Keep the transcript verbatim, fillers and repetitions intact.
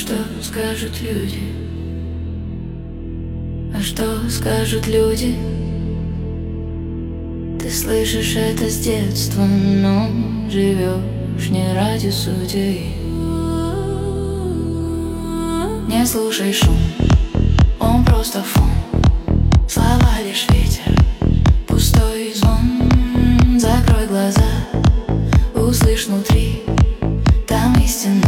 что скажут люди? А что скажут люди? Ты слышишь это с детства, но живешь не ради судей. Не слушай шум, он просто фон. Слова лишь ветер, пустой звон. Закрой глаза, услышь внутри, там истина.